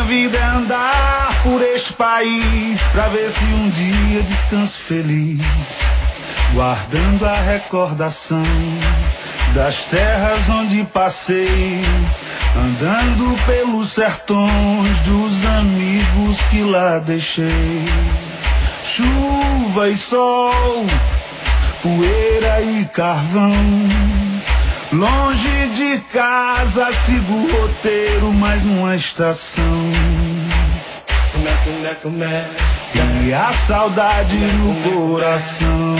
vida é andar por este país pra ver se um dia descanso feliz, guardando a recordação das terras onde passei, andando pelos sertões dos amigos que lá deixei. Chuva e sol, poeira e carvão, longe de casa sigo o roteiro, mais uma estação. E a saudade no coração.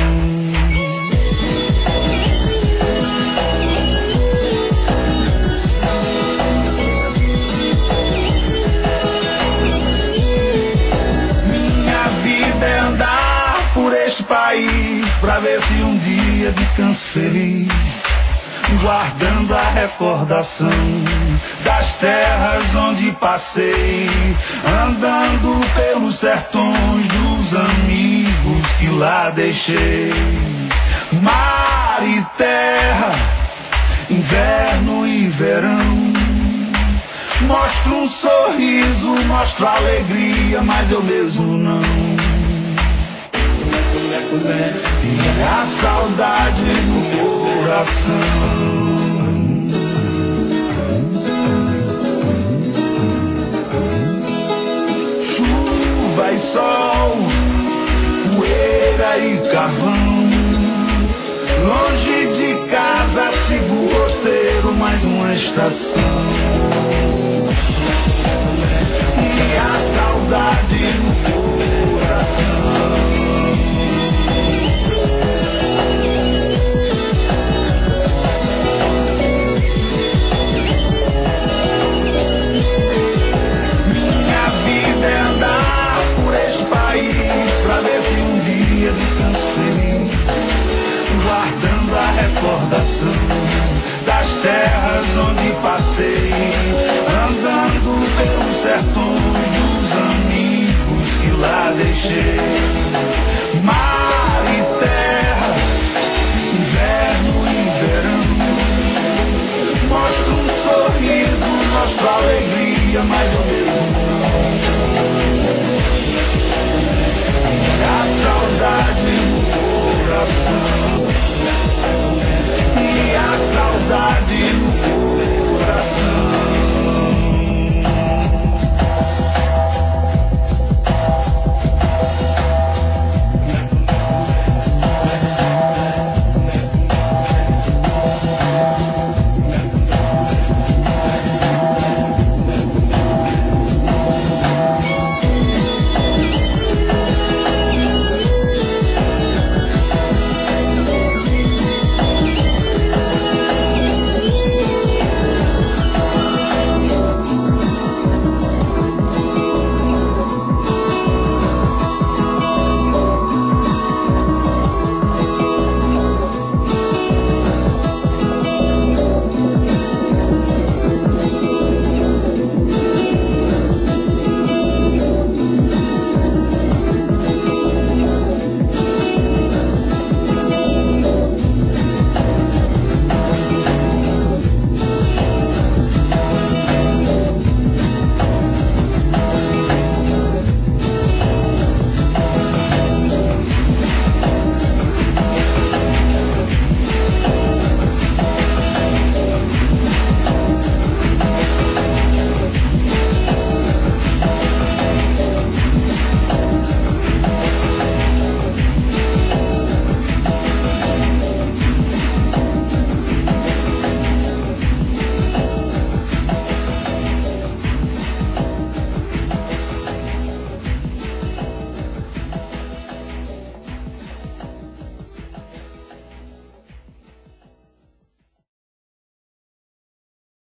Minha vida é andar por este país pra ver se um dia descanso feliz, guardando a recordação das terras onde passei, andando pelos sertões dos amigos que lá deixei. Mar e terra, inverno e verão, mostro um sorriso, mostro alegria, mas eu mesmo não. E a saudade no coração. Chuva e sol, poeira e carvão, longe de casa sigo o roteiro, mais uma estação. E a saudade